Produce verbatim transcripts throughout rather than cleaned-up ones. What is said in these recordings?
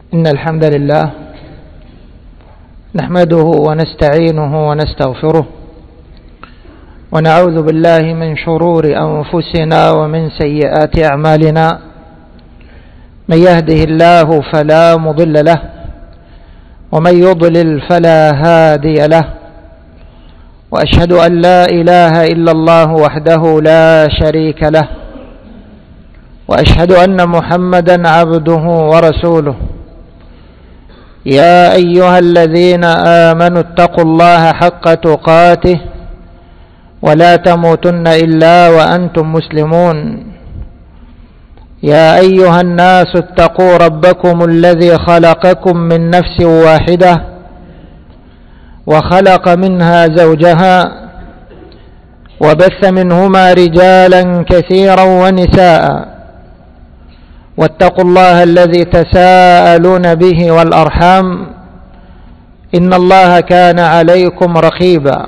إن الحمد لله نحمده ونستعينه ونستغفره ونعوذ بالله من شرور أنفسنا ومن سيئات أعمالنا. من يهده الله فلا مضل له ومن يضلل فلا هادي له، وأشهد أن لا إله إلا الله وحده لا شريك له، وأشهد أن محمدا عبده ورسوله. يا أيها الذين آمنوا اتقوا الله حق تقاته ولا تموتن إلا وأنتم مسلمون. يا أيها الناس اتقوا ربكم الذي خلقكم من نفس واحدة وخلق منها زوجها وبث منهما رجالا كثيرا ونساء، واتقوا الله الذي تساءلون به والأرحام إن الله كان عليكم رقيبا.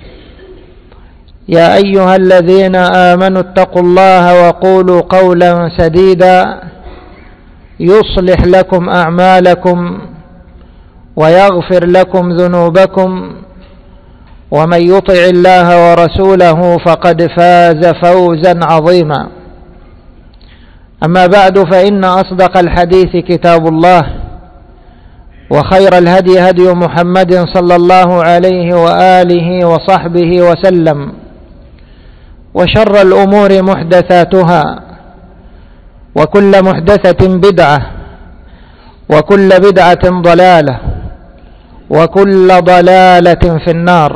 يا أيها الذين آمنوا اتقوا الله وقولوا قولا سديدا يصلح لكم أعمالكم ويغفر لكم ذنوبكم، ومن يطع الله ورسوله فقد فاز فوزا عظيما. أما بعد، فإن أصدق الحديث كتاب الله، وخير الهدي هدي محمد صلى الله عليه وآله وصحبه وسلم، وشر الأمور محدثاتها، وكل محدثة بدعة، وكل بدعة ضلالة، وكل ضلالة في النار.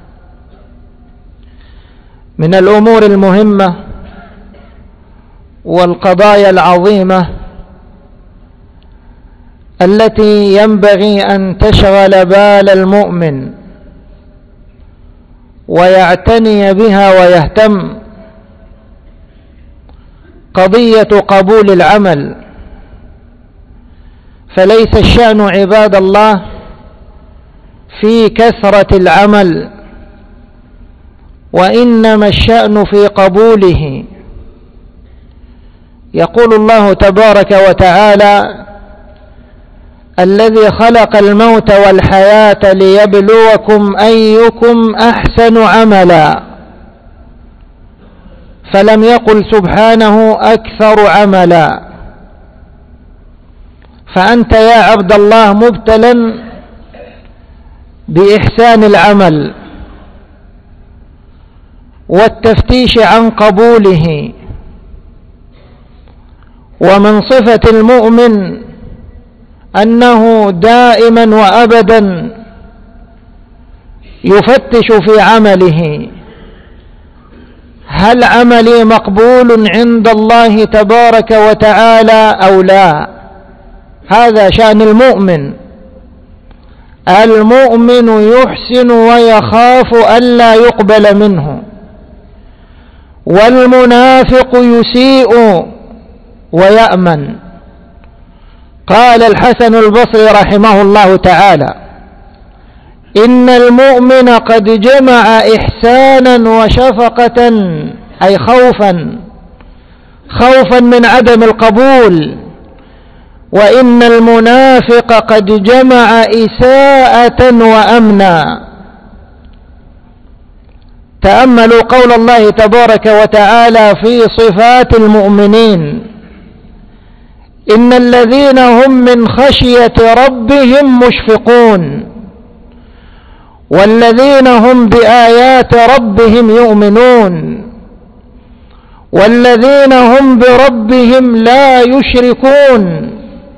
من الأمور المهمة والقضايا العظيمة التي ينبغي أن تشغل بال المؤمن ويعتني بها ويهتم قضية قبول العمل. فليس الشأن عباد الله في كثرة العمل، وإنما الشأن في قبوله. يقول الله تبارك وتعالى: الذي خلق الموت والحياة ليبلوكم أيكم أحسن عملا. فلم يقل سبحانه أكثر عملا. فأنت يا عبد الله مبتلى بإحسان العمل والتفتيش عن قبوله. ومن صفة المؤمن أنه دائما وأبدا يفتش في عمله: هل عملي مقبول عند الله تبارك وتعالى أو لا؟ هذا شأن المؤمن. المؤمن يحسن ويخاف ألا يقبل منه، والمنافق يسيء ويأمن. قال الحسن البصري رحمه الله تعالى: إن المؤمن قد جمع إحسانا وشفقة، أي خوفا خوفا من عدم القبول، وإن المنافق قد جمع إساءة وأمنا. تأملوا قول الله تبارك وتعالى في صفات المؤمنين: إن الذين هم من خشية ربهم مشفقون، والذين هم بآيات ربهم يؤمنون، والذين هم بربهم لا يشركون،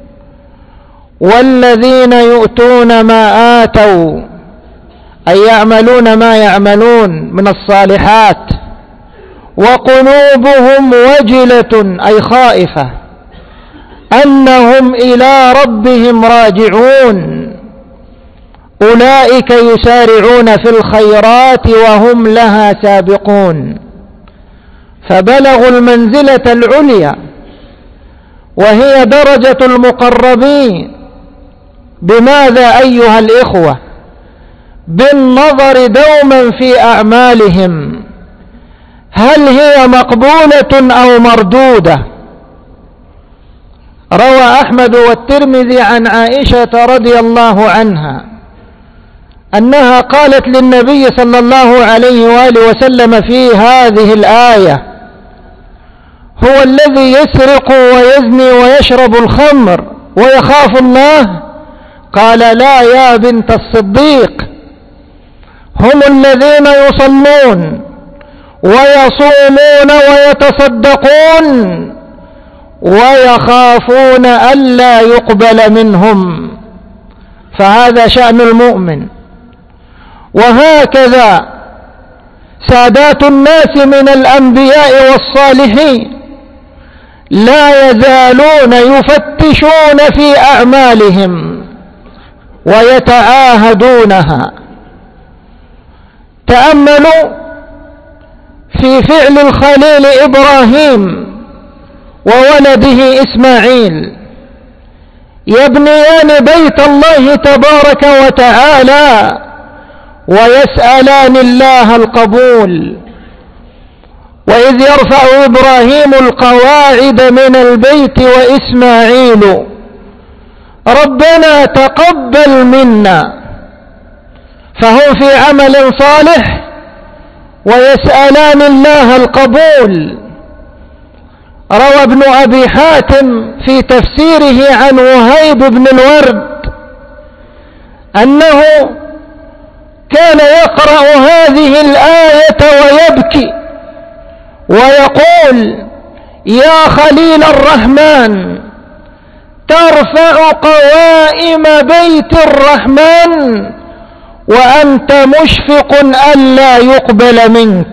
والذين يؤتون ما آتوا، أي يعملون ما يعملون من الصالحات، وقلوبهم وجلة، أي خائفة، أنهم إلى ربهم راجعون. أولئك يسارعون في الخيرات وهم لها سابقون. فبلغوا المنزلة العليا، وهي درجة المقربين. بماذا أيها الإخوة؟ بالنظر دوما في أعمالهم، هل هي مقبولة أو مردودة؟ روى أحمد والترمذي عن عائشة رضي الله عنها أنها قالت للنبي صلى الله عليه وآله وسلم في هذه الآية: هو الذي يسرق ويزني ويشرب الخمر ويخاف الله؟ قال: لا يا بنت الصديق، هم الذين يصلون ويصومون ويتصدقون ويخافون ألا يقبل منهم. فهذا شأن المؤمن. وهكذا سادات الناس من الأنبياء والصالحين لا يزالون يفتشون في أعمالهم ويتعاهدونها. تأملوا في فعل الخليل إبراهيم وولده إسماعيل، يبنيان بيت الله تبارك وتعالى ويسألان الله القبول. وإذ يرفع إبراهيم القواعد من البيت وإسماعيل ربنا تقبل منا، فهم في عمل صالح ويسألان الله القبول. روى ابن أبي حاتم في تفسيره عن وهيب بن الورد أنه كان يقرأ هذه الآية ويبكي ويقول: يا خليل الرحمن، ترفع قوائم بيت الرحمن وأنت مشفق ألا يقبل منك.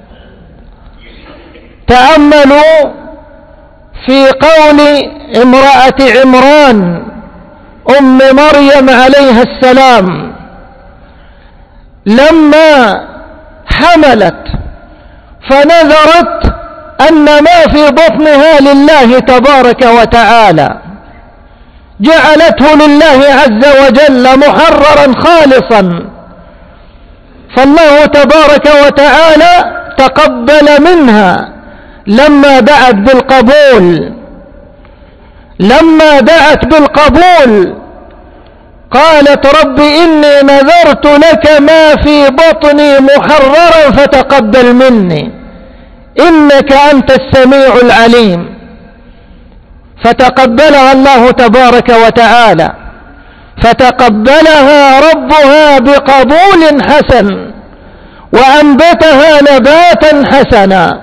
تأملوا في قول امرأة عمران أم مريم عليها السلام لما حملت فنذرت أن ما في بطنها لله تبارك وتعالى، جعلته لله عز وجل محررا خالصا، فالله تبارك وتعالى تقبل منها لما دعت بالقبول. لما دعت بالقبول قالت: رب إني نذرت لك ما في بطني محررا فتقبل مني إنك أنت السميع العليم. فتقبلها الله تبارك وتعالى، فتقبلها ربها بقبول حسن وأنبتها نباتا حسنا.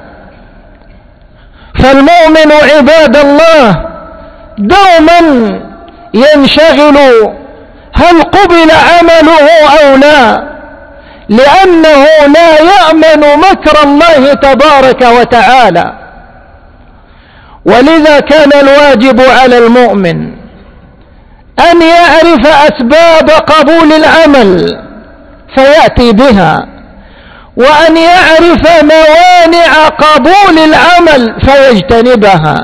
فالمؤمن عباد الله دوما ينشغل هل قبل عمله أو لا، لأنه لا يأمن مكر الله تبارك وتعالى. ولذا كان الواجب على المؤمن أن يعرف أسباب قبول العمل فيأتي بها، وأن يعرف موانع قبول العمل فيجتنبها.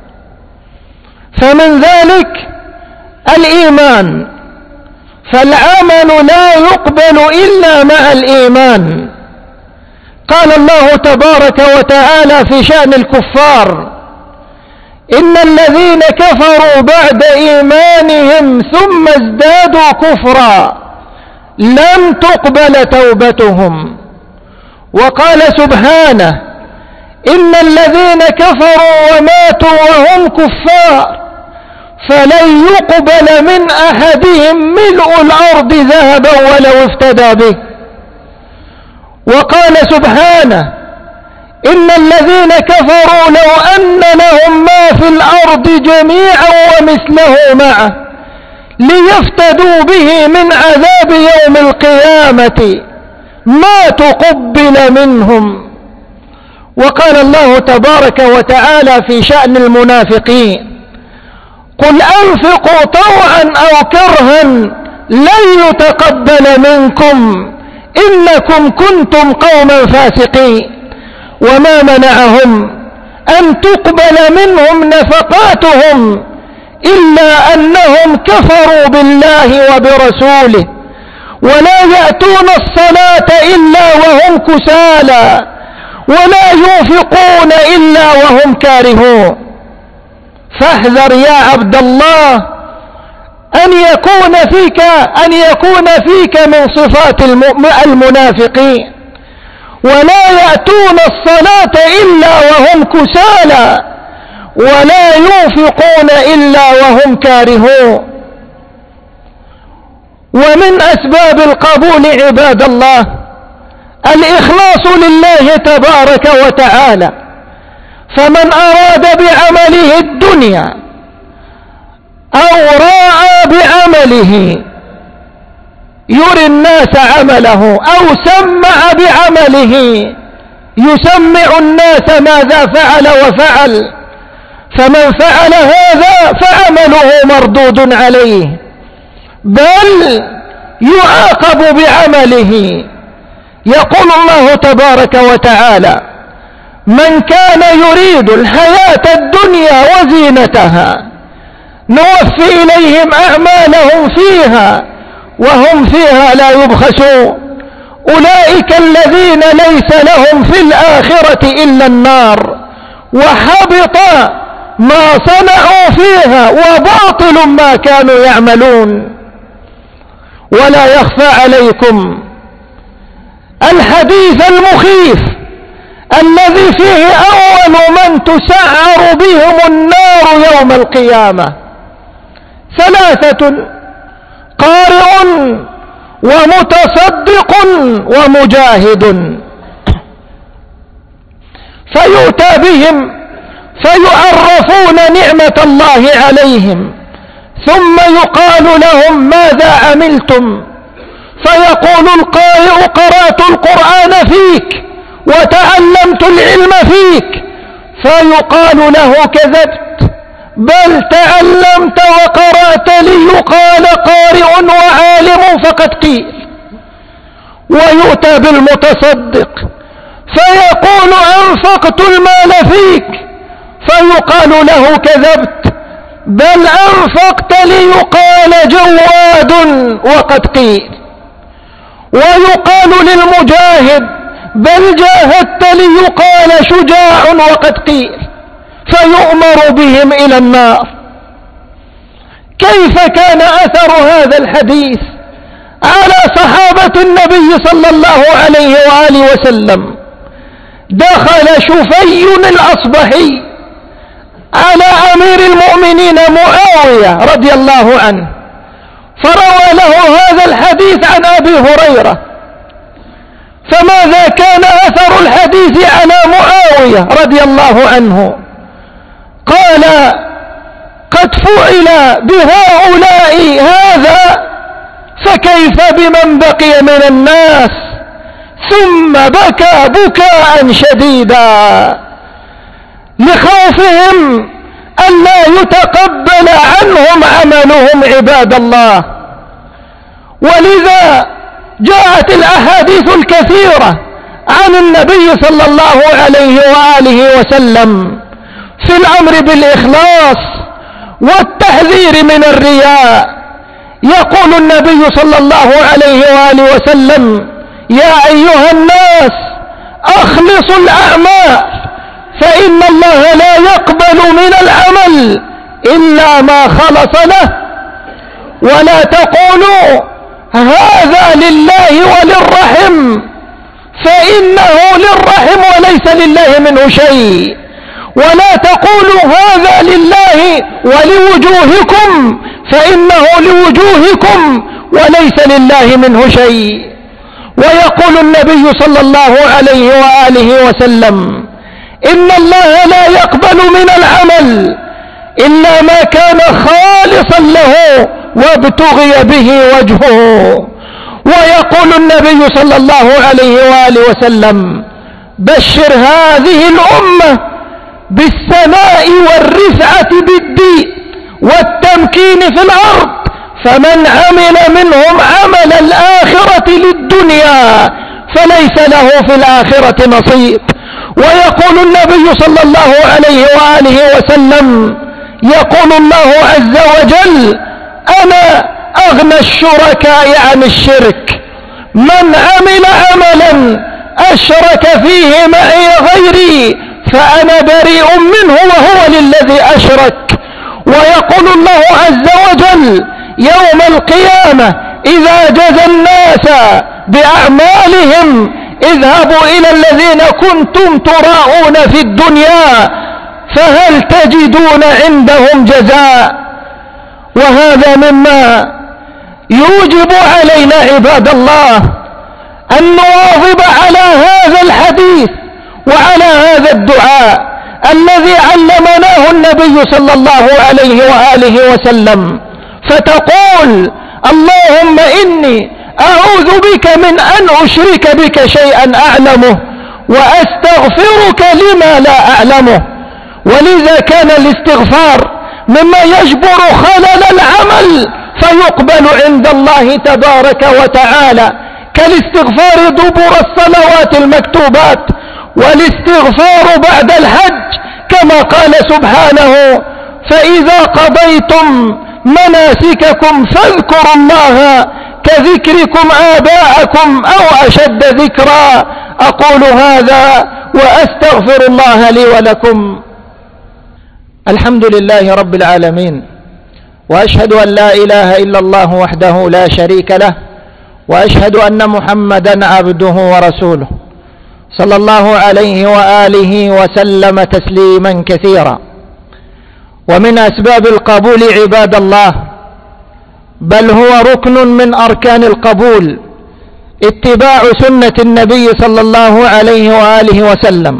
فمن ذلك الإيمان، فالعمل لا يقبل إلا مع الإيمان. قال الله تبارك وتعالى في شأن الكفار: إن الذين كفروا بعد إيمانهم ثم ازدادوا كفرا لم تقبل توبتهم. وقال سبحانه: إن الذين كفروا وماتوا وهم كفار فلن يقبل من أحدهم ملء الأرض ذهبا ولو افتدى به. وقال سبحانه: إن الذين كفروا لو أن لهم ما في الأرض جميعا ومثله معه ليفتدوا به من عذاب يوم القيامة ما تقبل منهم. وقال الله تبارك وتعالى في شأن المنافقين: قل أنفقوا طوعا أو كرها لن يتقبل منكم إنكم كنتم قوما فاسقين. وما منعهم أن تقبل منهم نفقاتهم إلا أنهم كفروا بالله وبرسوله ولا يأتون الصلاة إلا وهم كسالى ولا ينفقون إلا وهم كارهون. فاحذر يا عبد الله أن يكون فيك أن يكون فيك من صفات المنافقين، ولا يأتون الصلاة إلا وهم كسالى ولا ينفقون إلا وهم كارهون. ومن أسباب القبول عباد الله الإخلاص لله تبارك وتعالى، فمن أراد بعمله الدنيا أو راى بعمله يري الناس عمله أو سمع بعمله يسمع الناس ماذا فعل وفعل، فمن فعل هذا فعمله مردود عليه، بل يعاقب بعمله. يقول الله تبارك وتعالى: من كان يريد الحياة الدنيا وزينتها نوفي إليهم أعمالهم فيها وهم فيها لا يبخسون، أولئك الذين ليس لهم في الآخرة إلا النار وحبط ما صنعوا فيها وباطل ما كانوا يعملون. ولا يخفى عليكم الحديث المخيف الذي فيه أول من تسعر بهم النار يوم القيامة: ثلاثة: قارئ ومتصدق ومجاهد. فيؤتى بهم فيعرفون نعمة الله عليهم، ثم يقال لهم: ماذا عملتم؟ فيقول القارئ: قرأت القرآن فيك وتعلمت العلم فيك. فيقال له: كذبت، بل تعلمت وقرأت ليقال قارئ وعالم فقد قيل. ويؤتى بالمتصدق فيقول: أنفقت المال فيك، فيقال له: كذبت، بل أنفقت ليقال جواد وقد قيل. ويقال للمجاهد: بل جاهدت ليقال شجاع وقد قيل، فيؤمر بهم إلى النار. كيف كان أثر هذا الحديث على صحابة النبي صلى الله عليه وآله وسلم؟ دخل شفي الأصبحي على أمير المؤمنين معاوية رضي الله عنه، فروى له هذا الحديث عن أبي هريرة. فماذا كان أثر الحديث على معاوية رضي الله عنه؟ قال: قد فعل بهؤلاء هذا، فكيف بمن بقي من الناس؟ ثم بكى بكاء شديدا لخوفهم ألا يتقبل عنهم عملهم عباد الله. ولذا جاءت الأحاديث الكثيرة عن النبي صلى الله عليه وآله وسلم في الأمر بالإخلاص والتحذير من الرياء. يقول النبي صلى الله عليه وآله وسلم: يا أيها الناس أخلصوا الأعمال، فإن الله لا يقبل من العمل إلا ما خلص له. ولا تقولوا هذا لله وللرحم، فإنه للرحم وليس لله منه شيء. ولا تقولوا هذا لله ولوجوهكم، فإنه لوجوهكم وليس لله منه شيء. ويقول النبي صلى الله عليه وآله وسلم: إن الله لا يقبل من العمل إلا ما كان خالصا له وابتغي به وجهه. ويقول النبي صلى الله عليه وآله وسلم: بشر هذه الأمة بالسماء والرفعة بالدين والتمكين في الأرض، فمن عمل منهم عمل الآخرة للدنيا فليس له في الآخرة نصيب. ويقول النبي صلى الله عليه وآله وسلم: يقول الله عز وجل: أنا أغنى الشركاء عن الشرك، من عمل عملا أشرك فيه معي غيري فأنا بريء منه وهو للذي أشرك. ويقول الله عز وجل يوم القيامة إذا جزى الناس بأعمالهم اذهبوا إلى الذين كنتم تراءون في الدنيا فهل تجدون عندهم جزاء. وهذا مما يوجب علينا عباد الله أن نواظب على هذا الحديث وعلى هذا الدعاء الذي علمناه النبي صلى الله عليه وآله وسلم، فتقول اللهم إني أعوذ بك من أن أشرك بك شيئا أعلمه وأستغفرك لما لا أعلمه. ولذا كان الاستغفار مما يجبر خلل العمل فيقبل عند الله تبارك وتعالى، كالاستغفار دبر الصلوات المكتوبات، والاستغفار بعد الحج كما قال سبحانه فإذا قضيتم مناسككم فاذكروا الله كذكركم آباءكم أو أشد ذكرا. أقول هذا وأستغفر الله لي ولكم. الحمد لله رب العالمين، وأشهد أن لا إله إلا الله وحده لا شريك له، وأشهد أن محمدا عبده ورسوله صلى الله عليه وآله وسلم تسليما كثيرا. ومن أسباب القبول عباد الله، بل هو ركن من أركان القبول، اتباع سنة النبي صلى الله عليه وآله وسلم.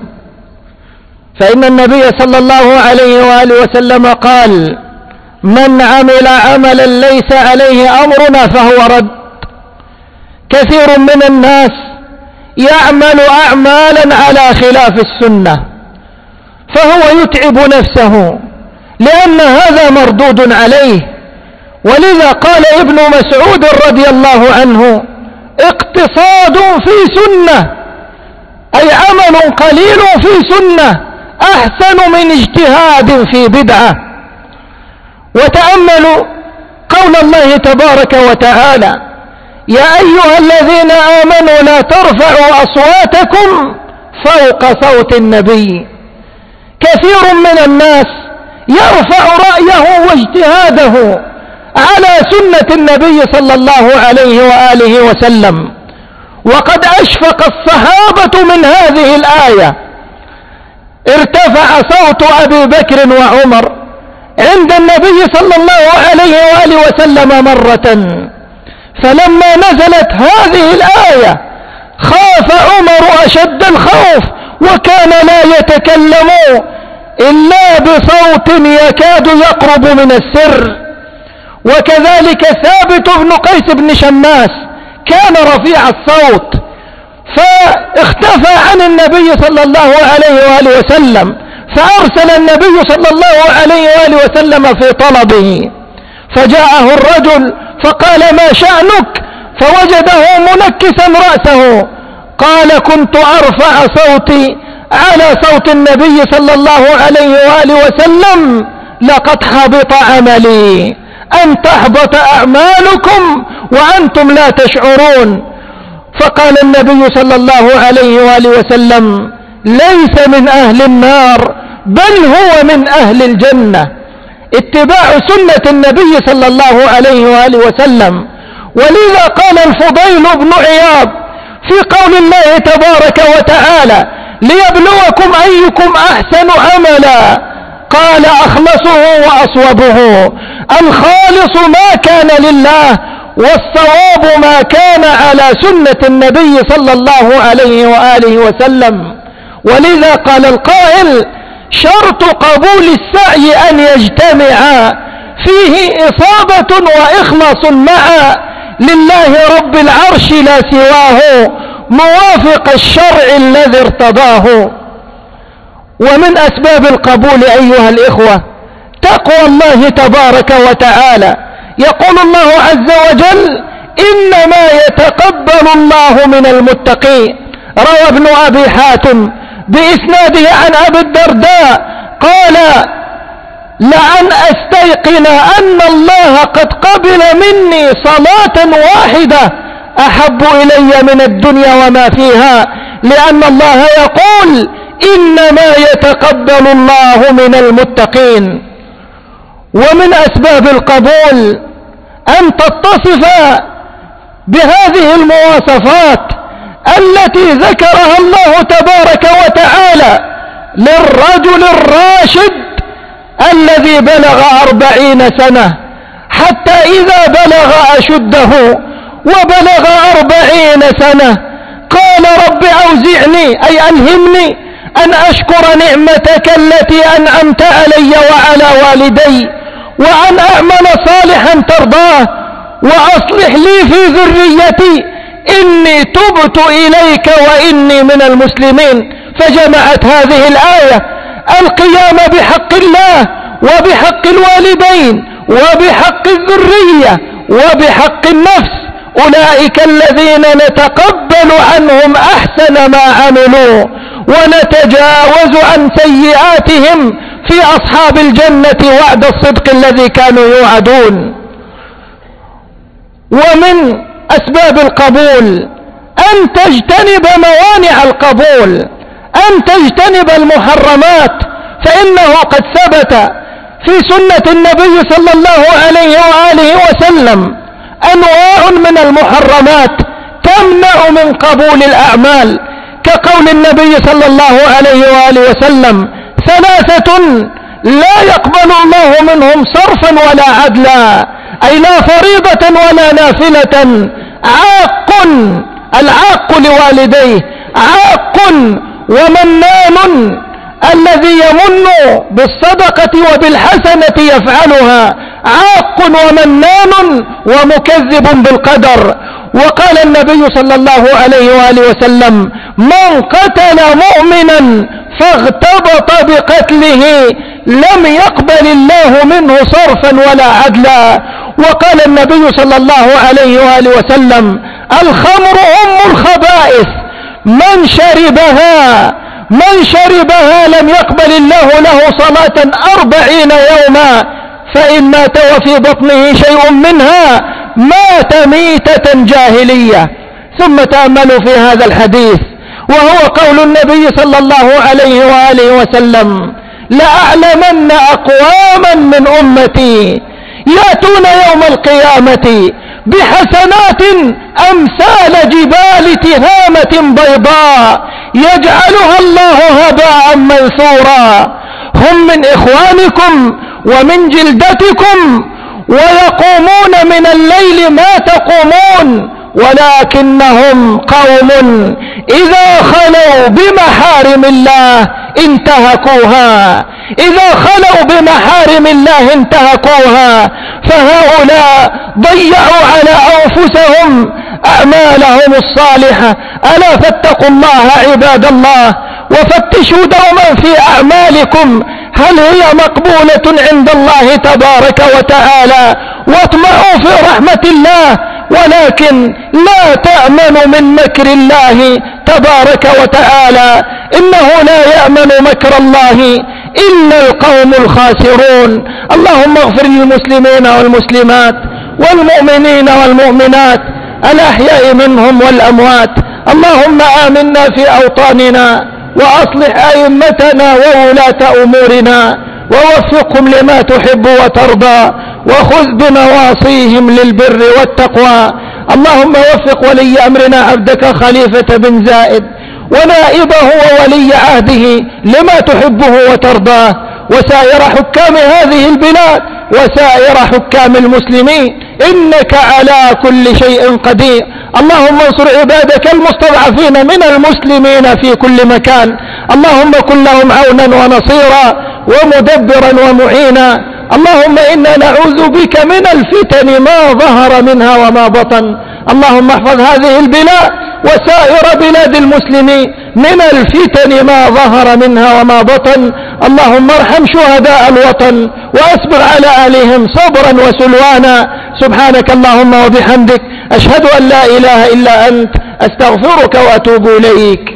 فإن النبي صلى الله عليه وآله وسلم قال من عمل عملا ليس عليه أمرنا فهو رد. كثير من الناس يعمل أعمالا على خلاف السنة فهو يتعب نفسه لأن هذا مردود عليه. ولذا قال ابن مسعود رضي الله عنه اقتصاد في سنة، أي عمل قليل في سنة أحسن من اجتهاد في بدعة. وتأملوا قول الله تبارك وتعالى يا أيها الذين آمنوا لا ترفعوا أصواتكم فوق صوت النبي. كثير من الناس يرفع رأيه واجتهاده على سنة النبي صلى الله عليه وآله وسلم، وقد أشفق الصحابة من هذه الآية. ارتفع صوت أبي بكر وعمر عند النبي صلى الله عليه وآله وسلم مرة، فلما نزلت هذه الآية خاف عمر أشد الخوف وكان لا يتكلم إلا بصوت يكاد يقرب من السر. وكذلك ثابت بن قيس بن شماس كان رفيع الصوت فاختفى عن النبي صلى الله عليه وآله وسلم، فأرسل النبي صلى الله عليه وآله وسلم في طلبه، فجاءه الرجل فقال ما شأنك؟ فوجده منكسا رأسه، قال كنت أرفع صوتي على صوت النبي صلى الله عليه وآله وسلم لقد حبط عملي، أن تحبط أعمالكم وأنتم لا تشعرون. فقال النبي صلى الله عليه وآله وسلم ليس من أهل النار بل هو من أهل الجنة. اتباع سنة النبي صلى الله عليه وآله وسلم. ولذا قال الفضيل بن عياض في قول الله تبارك وتعالى ليبلوكم أيكم أحسن عملا، قال أخلصه وأصوبه. الخالص ما كان لله، والصواب ما كان على سنة النبي صلى الله عليه وآله وسلم. ولذا قال القائل شرط قبول السعي أن يجتمع فيه إصابة وإخلاص معا لله رب العرش لا سواه، موافق الشرع الذي ارتضاه. ومن أسباب القبول أيها الإخوة تقوى الله تبارك وتعالى. يقول الله عز وجل إنما يتقبل الله من المتقين. روى ابن أبي حاتم بإسناده عن أبي الدرداء قال لأن أستيقن أن الله قد قبل مني صلاة واحدة أحب إلي من الدنيا وما فيها، لأن الله يقول إنما يتقبل الله من المتقين. ومن أسباب القبول أن تتصف بهذه المواصفات التي ذكرها الله تبارك وتعالى للرجل الراشد الذي بلغ أربعين سنة، حتى إذا بلغ أشده وبلغ أربعين سنة قال رب أوزعني أي ألهمني أن أشكر نعمتك التي أنعمت علي وعلى والدي، وأن أعمل صالحا ترضاه، وأصلح لي في ذريتي إني تبت إليك وإني من المسلمين. فجمعت هذه الآية القيام بحق الله وبحق الوالدين وبحق الذرية وبحق النفس. أولئك الذين نتقبل عنهم أحسن ما عملوا ونتجاوز عن سيئاتهم في أصحاب الجنة وعد الصدق الذي كانوا يوعدون. ومن أسباب القبول أن تجتنب موانع القبول، أن تجتنب المحرمات، فإنه قد ثبت في سنة النبي صلى الله عليه وآله وسلم أنواع من المحرمات تمنع من قبول الأعمال، كقول النبي صلى الله عليه وآله وسلم: ثلاثة لا يقبل الله منهم صرفا ولا عدلا، أي لا فريضة ولا نافلة. عاق، العاق لوالديه، عاق ومنان، الذي يمن بالصدقة وبالحسنة يفعلها، عاق ومنان ومكذب بالقدر. وقال النبي صلى الله عليه وآله وسلم: من قتل مؤمنا فاغتبط بقتله لم يقبل الله منه صرفا ولا عدلا. وقال النبي صلى الله عليه وآله وسلم: الخمر أم الخبائث، من شربها من شربها لم يقبل الله له صلاة أربعين يوما، فإن مات وفي بطنه شيء منها مات ميتة جاهلية. ثم تأملوا في هذا الحديث، وهو قول النبي صلى الله عليه وآله وسلم: لأعلمن أقواما من أمتي يأتون يوم القيامة بحسنات أمثال جبال تهامة بيضاء يجعلها الله هباء منثورا، هم من إخوانكم ومن جلدتكم ويقومون من الليل ما تقومون، ولكنهم قوم إذا خلوا بمحارم الله انتهكوها، إذا خلوا بمحارم الله انتهكوها. فهؤلاء ضيعوا على أنفسهم أعمالهم الصالحة. ألا فاتقوا الله عباد الله، وفتشوا دوما في أعمالكم هل هي مقبولة عند الله تبارك وتعالى، واطمعوا في رحمة الله، ولكن لا تأمنوا من مكر الله تبارك وتعالى، إنه لا يأمن مكر الله إلا القوم الخاسرون. اللهم اغفر للمسلمين والمسلمات والمؤمنين والمؤمنات الأحياء منهم والأموات. اللهم آمنا في أوطاننا، وأصلح أئمتنا وولاة أمورنا، ووفقهم لما تحب وترضى، وخذ بنواصيهم للبر والتقوى. اللهم وفق ولي أمرنا عبدك خليفة بن زايد ونائبه وولي عهده لما تحبه وترضاه، وسائر حكام هذه البلاد وسائر حكام المسلمين، إنك على كل شيء قدير. اللهم انصر عبادك المستضعفين من المسلمين في كل مكان، اللهم كن لهم عونا ونصيرا ومدبرا ومعينا. اللهم إنا نعوذ بك من الفتن ما ظهر منها وما بطن. اللهم احفظ هذه البلاد وسائر بلاد المسلمين من الفتن ما ظهر منها وما بطن. اللهم ارحم شهداء الوطن وأسبغ على أهلهم صبرا وسلوانا. سبحانك اللهم وبحمدك، أشهد أن لا إله إلا أنت، أستغفرك وأتوب إليك.